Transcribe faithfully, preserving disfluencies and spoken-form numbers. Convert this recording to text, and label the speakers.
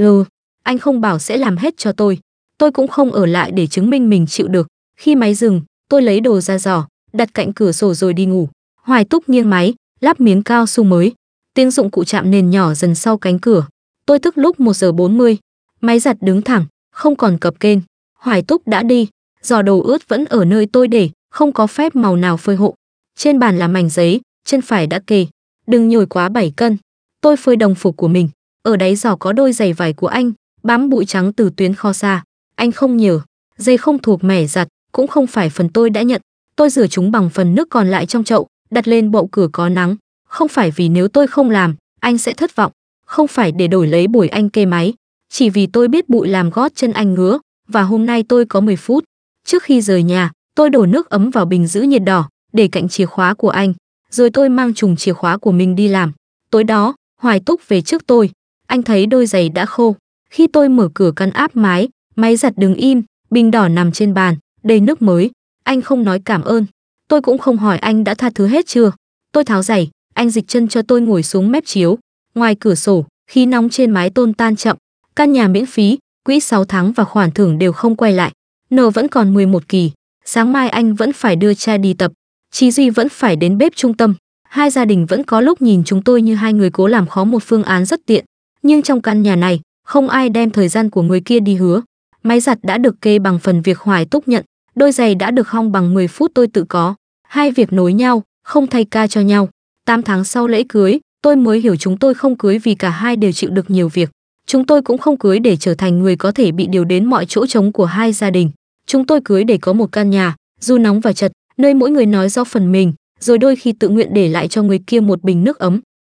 Speaker 1: Ừ, anh không bảo sẽ làm hết cho tôi. Tôi cũng không ở lại để chứng minh mình chịu được. Khi máy dừng, tôi lấy đồ ra giỏ, đặt cạnh cửa sổ rồi đi ngủ. Hoài Túc nghiêng máy, lắp miếng cao su mới. Tiếng dụng cụ chạm nền nhỏ dần sau cánh cửa. Tôi thức lúc một giờ bốn mươi. Máy giặt đứng thẳng, không còn cập kênh. Hoài Túc đã đi, giỏ đồ ướt vẫn ở nơi tôi để, không có phép màu nào phơi hộ. Trên bàn là mảnh giấy, chân phải đã kề. Đừng nhồi quá bảy cân. Tôi phơi đồng phục của mình. Ở đáy giỏ có đôi giày vải của anh, bám bụi trắng từ tuyến kho xa. Anh không nhờ, giày không thuộc mẻ giặt, cũng không phải phần tôi đã nhận. Tôi rửa chúng bằng phần nước còn lại trong chậu, đặt lên bậu cửa có nắng. Không phải vì nếu tôi không làm, anh sẽ thất vọng. Không phải để đổi lấy buổi anh kê máy. Chỉ vì tôi biết bụi làm gót chân anh ngứa, và hôm nay tôi có mười phút. Trước khi rời nhà, tôi đổ nước ấm vào bình giữ nhiệt đỏ, để cạnh chìa khóa của anh. Rồi tôi mang chùm chìa khóa của mình đi làm. Tối đó, Hoài Túc về trước tôi. Anh thấy đôi giày đã khô. Khi tôi mở cửa căn áp mái, máy giặt đứng im, bình đỏ nằm trên bàn, đầy nước mới. Anh không nói cảm ơn. Tôi cũng không hỏi anh đã tha thứ hết chưa. Tôi tháo giày, anh dịch chân cho tôi ngồi xuống mép chiếu. Ngoài cửa sổ, khí nóng trên mái tôn tan chậm. Căn nhà miễn phí, quỹ sáu tháng và khoản thưởng đều không quay lại. Nợ vẫn còn mười một kỳ. Sáng mai anh vẫn phải đưa cha đi tập. Chí Duy vẫn phải đến bếp trung tâm. Hai gia đình vẫn có lúc nhìn chúng tôi như hai người cố làm khó một phương án rất tiện. Nhưng trong căn nhà này, không ai đem thời gian của người kia đi hứa. Máy giặt đã được kê bằng phần việc Hoài Túc nhận. Đôi giày đã được hong bằng mười phút tôi tự có. Hai việc nối nhau, không thay ca cho nhau. tám tháng sau lễ cưới, tôi mới hiểu chúng tôi không cưới vì cả hai đều chịu được nhiều việc. Chúng tôi cũng không cưới để trở thành người có thể bị điều đến mọi chỗ trống của hai gia đình. Chúng tôi cưới để có một căn nhà, dù nóng và chật, nơi mỗi người nói do phần mình, rồi đôi khi tự nguyện để lại cho người kia một bình nước ấm.